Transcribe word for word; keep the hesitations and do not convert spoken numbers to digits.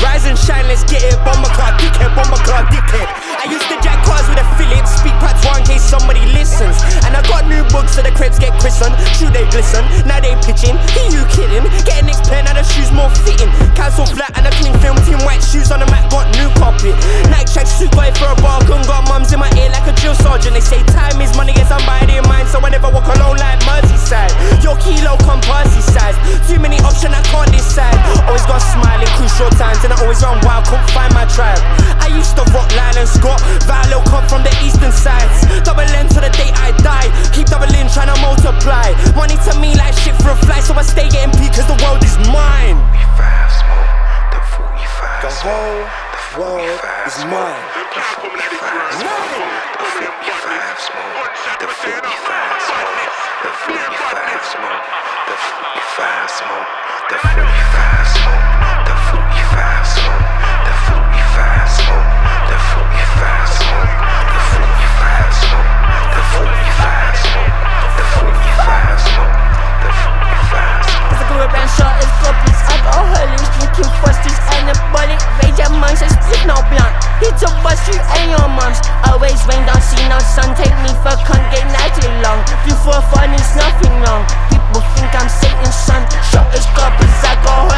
Rise and shine, let's get it. Bomber car, dickhead, bomber car, dickhead. I used to jack cars with a Phillips, speak patois in case somebody listens. And I got new books so the crepes get christened. True, they glisten, now they pitching. He you kidding? Getting next pair, now the shoes more fitting. Cancel flat and a clean film team, white shoes on the mat, got new carpet. Nike track suit, got it for a bargain. Got mums in my ear like a drill sergeant. They say time is money, yes I'm buying in mine. So I never walk alone like Merseyside. Your kilo come Percy size. Too many options, I can't decide. Always got smiling, crucial times, and I always run wild, couldn't find my tribe. I used to rock Lyle and Scott. Valo come from the eastern sides. Double N to the day I die. Keep doubling, trying to multiply. Money to me like shit for a fly, so I stay getting paid cause the world is mine. forty-five smoke, the forty-five The whole world is mine. The forty-five smoke, the forty-five smoke, the forty-five smoke, the forty-five smoke, the forty-five smoke, the forty-five smoke, the forty-five smoke, the forty-five smoke, the forty-five smoke, the forty-five smoke, the forty-five smoke, the forty-five smoke, the forty-five smoke. Cause I grew up and shot as copies. I got hurlings, drinking frosties, anabolic, rage amongst us, split no blunt. Hit to bust you and your mums. Always rain, don't see no sun. Take me for cunt, get nightly long. Before fun is nothing wrong. People think I'm Satan's son. Shot as copies, I got